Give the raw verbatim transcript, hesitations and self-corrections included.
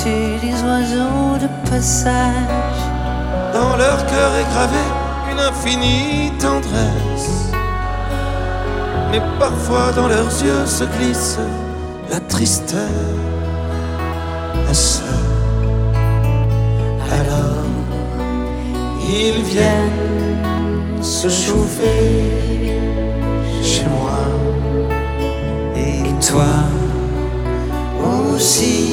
tu des oiseaux de passage. Dans leur cœur est gravée une infinie tendresse, mais parfois dans leurs yeux se glisse la tristesse. Alors ils viennent se chauffer chez moi, et toi aussi.